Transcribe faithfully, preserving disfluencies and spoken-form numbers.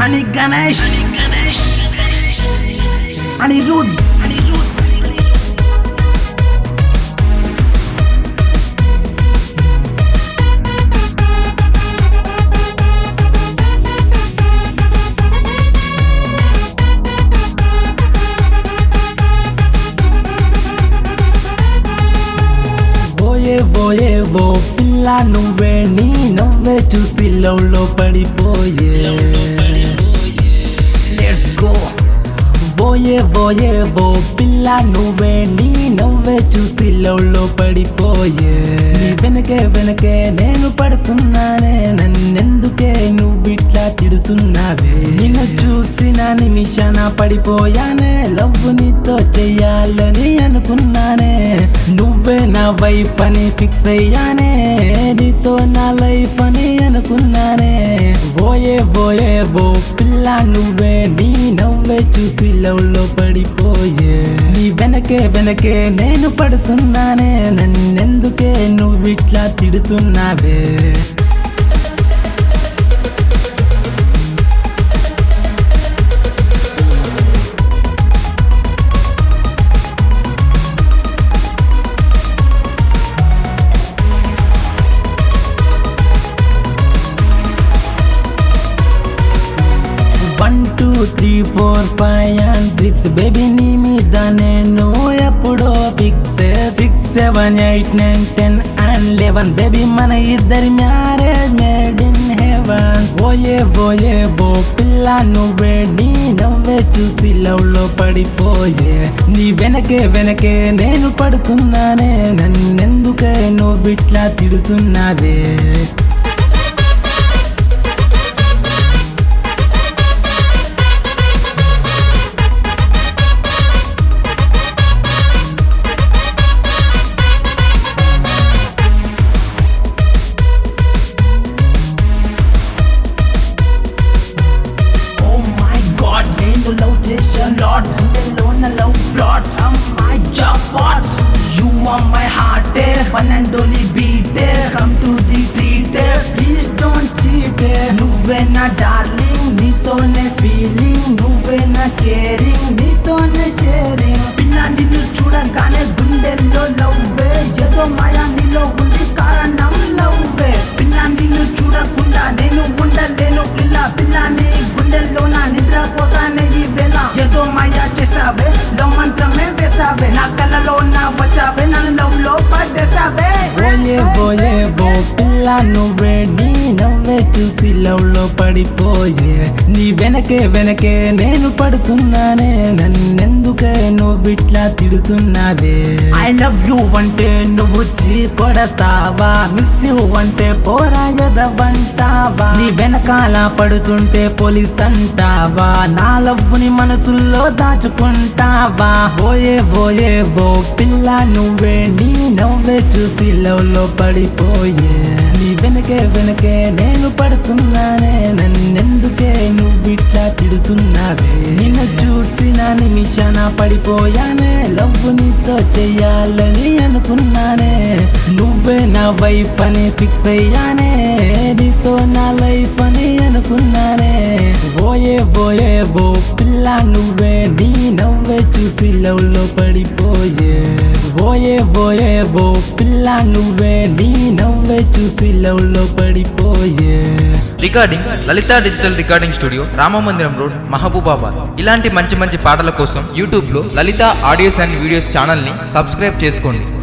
Ani Ganesh, Anirudh, Boye boye bo pilla nuve ni nove chusi love lo padipoye. let's go. Boye boye bo pilla nuve ni nove chusi love lo padipoye. Ni venake venake nenu padutunnane nannenduke nuvu itla tidutunnave. Ninnu chusina nimishana padipoyane love nito cheyalani anukunnane. నువ్వే నా wife అని fix అయ్యానే నీతో నా life అని అనుకున్నానే బోయే బోయే బో పిల్ల నువ్వే నీ నవ్వే చూసి లవ్ లో పడిపోయే నీ వెనకే వెనకే నేను పడుతున్నానే నన్నెందుకే నువ్వు ఇట్లా తిడుతున్నావే one two three four five and six baby నీ మీద నేను ఎప్పుడో fix six seven eight nine ten and eleven baby మన ఇద్దరి మ్యారేజ్ మేడ్ ఇన్ హెవెన్ పోయే పోయే బో పిల్ల నువ్వే నీ నవ్వే చూసి లవ్ లో పడిపోయే నీ వెనకే వెనకే నేను పడుతున్నానే నన్నెందుకే నువ్వు ఇట్లా తిడుతున్నావే Lord, alone a love plot. I'm my job what? You are my heart, eh? One and only beat, eh? Come to the treat, eh? Please don't cheat, eh? Nuve na darling, neetone feeling, nuve na caring, neetone sharing. Pilla ninnu chudagane gundelo love, yedo maya nilo undi karanam love. Pilla ninnu chudakunda nenu undalenu illa pilla ni gundelo na nidra potane ee vela. ఏదో మాయా చేసావే love మంత్రమే వేసావే నా కళ్ళలో నా వచ్చావే నన్ను love లో పడ్డేసావే బోయే బోయే బో పిల్ల నువ్వే నీ నవ్వే చూసి లవ్ లో పడిపోయే నీ వెనకే వెనకే నేను పడుతున్నానే నన్నెందుకే నువ్వు ఇట్లా తిడుతున్నావే ఐ లవ్ యూ అంటే నువ్వు చీ కొడతావా మిస్ యూ అంటే పోరాయదవంటావా నీ వెనకాల పడుతుంటే పోలీస్ అంటావా నా లవ్ ని మనసుల్లో దాచుకుంటావా బోయే బోయే బో పిల్ల నువ్వే నీ నవ్వే చూసి లవ్ లో పడిపోయే నీ వెనకే వెనకే నేను పడుతున్నానే నన్నెందుకే నువ్వు ఇట్లా తిడుతున్నావే నిన్ను చూసిన నిమిషాన పడిపోయానే లవ్ నీతో చెయ్యాలని అనుకున్నానే నువ్వే నా వైఫ్ అని ఫిక్స్ అయ్యానే నీతో నా లైఫ్ అని అనుకున్నానే బోయే బోయే బో పిల్ల నువ్వే నీ నవ్వే చూసి లవ్ లో పడిపోయే బోయే బోయే బో పిల్ల నువ్వే నీ నవ్వే చూసి లవ్ లో పడిపోయే recording Lalitha digital recording studio Ramamandiram road Mahabubabad ఇలాంటి మంచి మంచి పాటల కోసం యూట్యూబ్ లో Lalitha audios and videos channel ని సబ్స్క్రైబ్ చేసుకోండి.